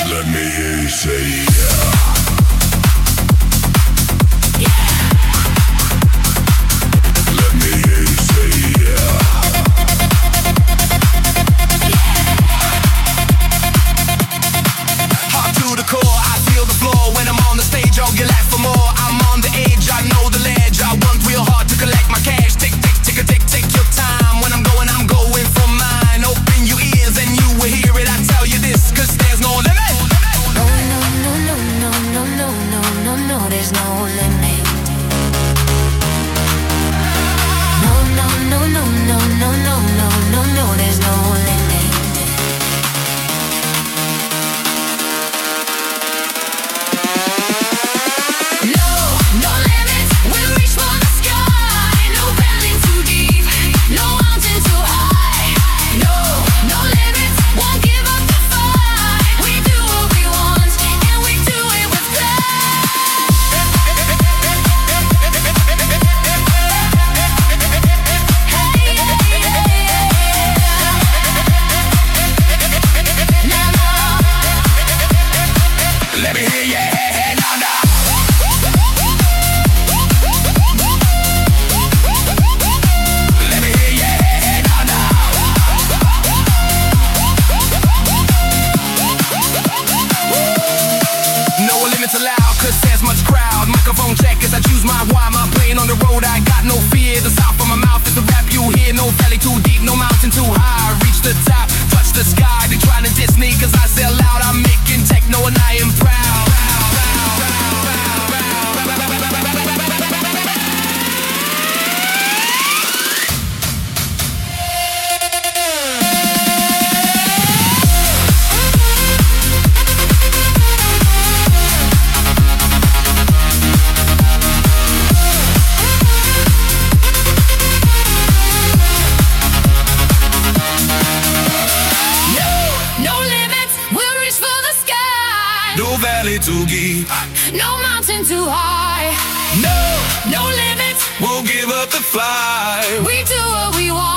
Let me hear you say yeah. Let me hear you say yeah. Hard to the core, I feel the floor. When I'm on the stage, I'll get laugh for more. I'm on the edge, I know the ledge. I work real hard to collect my cash. Tick, tick, tick, tick, take your time. When I'm going for mine. Open your ears and you will hear it. I tell you this, 'cause there's no limit. No, no, no, no, no, no, no, no, no, no, there's no limit. No, no, no, no, no, no, no, no, no, no, there's no limit. No, no limits, we'll reach for the sky. No valley too deep, no mountain too high. No, no limits, won't give up the fight. We do what we want, and we do it with pride. Hey, yeah, yeah. Now, Let me hear you. Hey, now, now. Let me hear you. Hey, now, now. No limits allowed, 'cause there's much crowd. Microphone check as I choose my why. My plane on the road, I got no fear. The sound from my mouth is the rap you hear. No valley too deep, no mountain too high. Reach the top, touch the sky. They trying to diss me 'cause I sell loud. I'm making techno and I am proud. no limits, we'll reach for the sky. No valley too deep, No mountain too high. no, No limits, won't give up the fight. we do what we want.